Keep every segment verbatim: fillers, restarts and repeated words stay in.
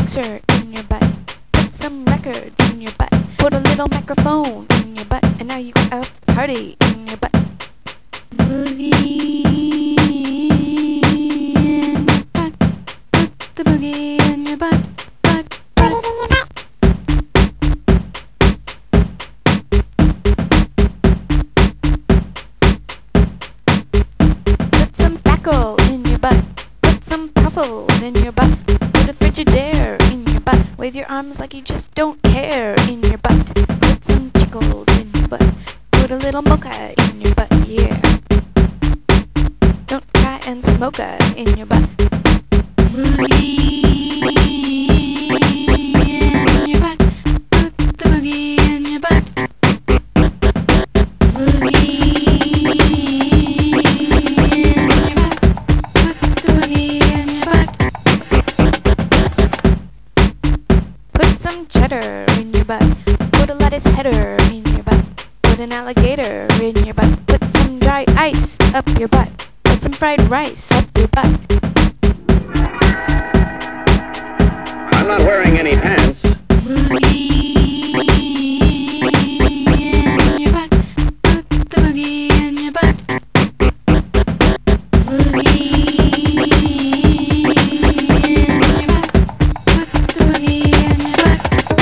mixer in your butt. Put some records in your butt. Put a little microphone in your butt. And now you got a party in your butt. Boogie in your butt. Put the boogie in your butt. Butt, butt. Put it in your butt. Put some spackle in your butt. Put some puffles in your butt. Put a Frigidaire in your butt. Wave your arms like you just don't care in your butt. Put some chickles in your butt. Put a little mocha in your butt, yeah. Don't try and smoke a in your butt. Boogie in your butt. Put the boogie in your butt. Boogie in your butt. Put the boogie in your butt. Put some cheddar in your butt. Put a lettuce header in your butt. Put an alligator in your butt. Put some dry ice up your butt. Put some fried rice up your butt. I'm not wearing any pants. Boogie in your butt. Put the boogie in your butt. Boogie in your butt. Put the boogie in your butt.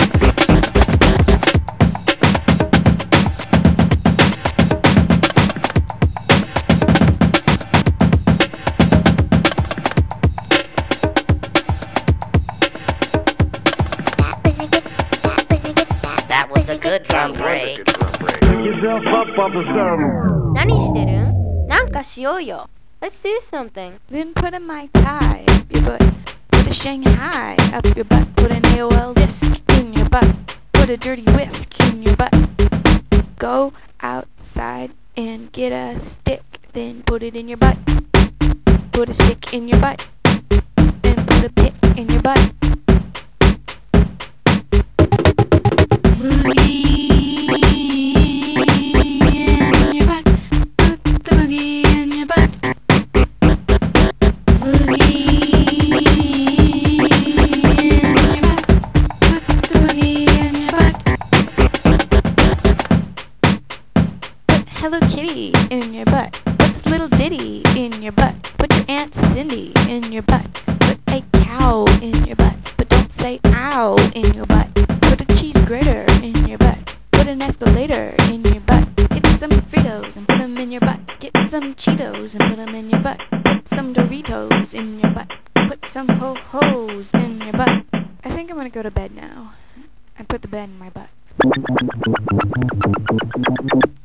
That was a good drum break. Pick yourself up off the stone. 何してるん？なんかしようよ。Let's do something. Then put a Mai Tai up your butt. Put a Shanghai up your butt. Put an A O L disc in your butt. Put a dirty whisk in your butt. Go outside and get a stick. Then put it in your butt. Put a stick in your butt. Then put a pick in your butt. Boogie in your butt. Put the boogie in your butt. Boogie in your butt. Put the boogie in your butt. Put Hello Kitty in your butt. Put this little ditty in your butt. Put your Aunt Cindy in your butt. Put a cow in your butt. But don't say ow in your butt. Put a cheese grater in your butt. Put an escalator in your butt. Get some Fritos and put them in your butt. Get some Cheetos and put them in your butt. Put some Doritos in your butt. Put some ho-hos in your butt. I think I'm gonna go to bed now. I put the bed in my butt.